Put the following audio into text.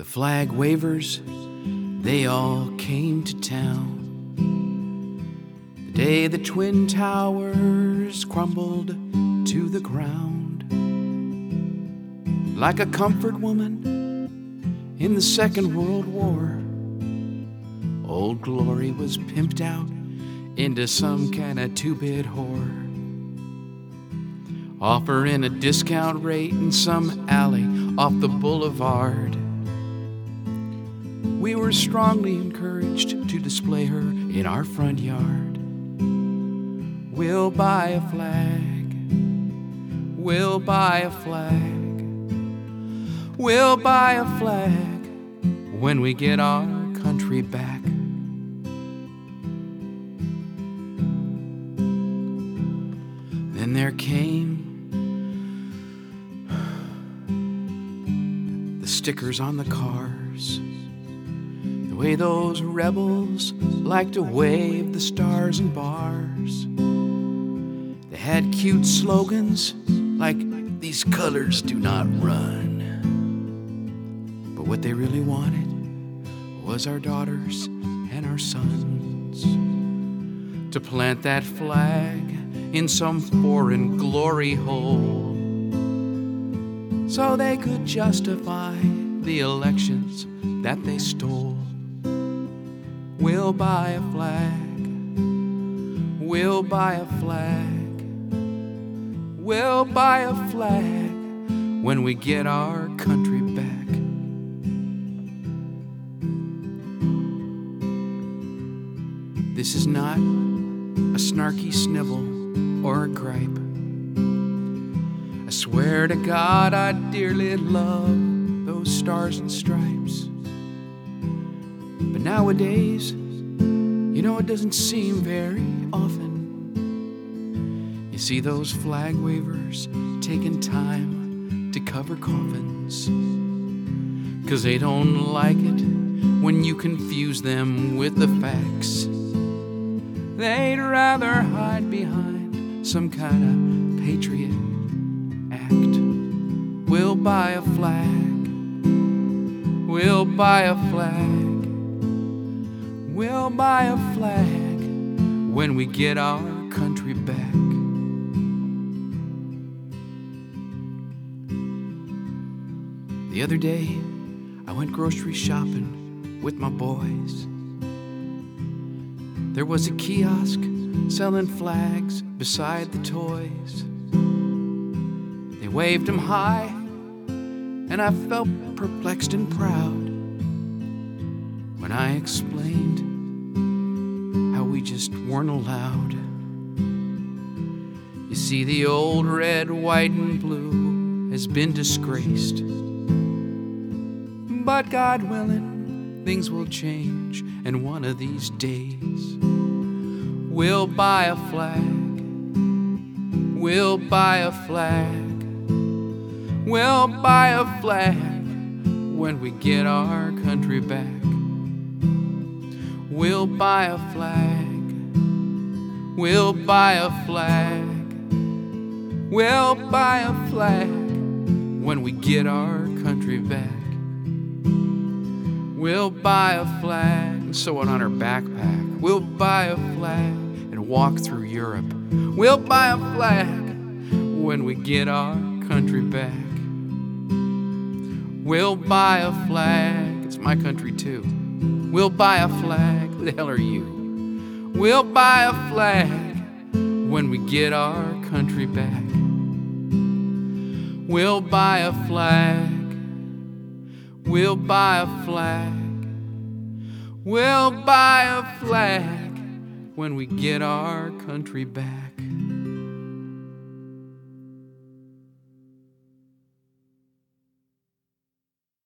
The flag wavers, they all came to town. The day the Twin Towers crumbled to the ground. Like a comfort woman in the Second World War, Old Glory was pimped out into some kind of two-bit whore, offering a discount rate in some alley off the boulevard. We were strongly encouraged to display her in our front yard. We'll buy a flag, we'll buy a flag, we'll buy a flag when we get our country back. Then there came the stickers on the cars, the way those rebels like to wave the stars in bars. They had cute slogans like "These colors do not run." But what they really wanted was our daughters and our sons to plant that flag in some foreign glory hole, so they could justify the elections that they stole. We'll buy a flag, we'll buy a flag, we'll buy a flag when we get our country back. This is not a snarky snivel or a gripe. I swear to God I dearly love those stars and stripes. But nowadays, you know, it doesn't seem very often you see those flag wavers taking time to cover coffins, 'cause they don't like it when you confuse them with the facts. They'd rather hide behind some kind of patriot act. We'll buy a flag, we'll buy a flag, we'll buy a flag when we get our country back. The other day, I went grocery shopping with my boys. There was a kiosk selling flags beside the toys. They waved them high, and I felt perplexed and proud when I explained how we just weren't allowed. You see, the old red, white, and blue has been disgraced, but God willing, things will change, and one of these days we'll buy a flag, we'll buy a flag, we'll buy a flag when we get our country back. We'll buy a flag, we'll buy a flag, we'll buy a flag when we get our country back. We'll buy a flag and sew it on our backpack. We'll buy a flag and walk through Europe. We'll buy a flag when we get our country back. We'll buy a flag, it's my country too. We'll buy a flag, who the hell are you? We'll buy a flag when we get our country back. We'll buy a flag, we'll buy a flag, we'll buy a flag when we get our country back.